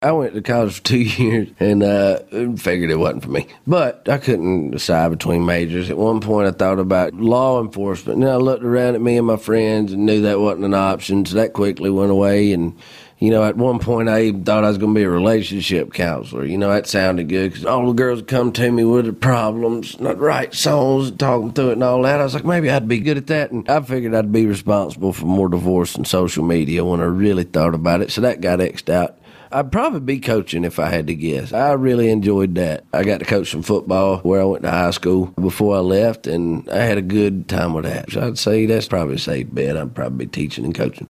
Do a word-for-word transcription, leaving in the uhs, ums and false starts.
I went to college for two years and uh, figured it wasn't for me. But I couldn't decide between majors. At one point, I thought about law enforcement. And then I looked around at me and my friends and knew that wasn't an option. So that quickly went away. And, you know, at one point, I even thought I was going to be a relationship counselor. You know, that sounded good because all the girls would come to me with their problems, not write songs, talking through it and all that. I was like, maybe I'd be good at that. And I figured I'd be responsible for more divorce and social media when I really thought about it. So that got X'd out. I'd probably be coaching if I had to guess. I really enjoyed that. I got to coach some football where I went to high school before I left, and I had a good time with that. So I'd say that's probably a safe bet. I'd probably be teaching and coaching.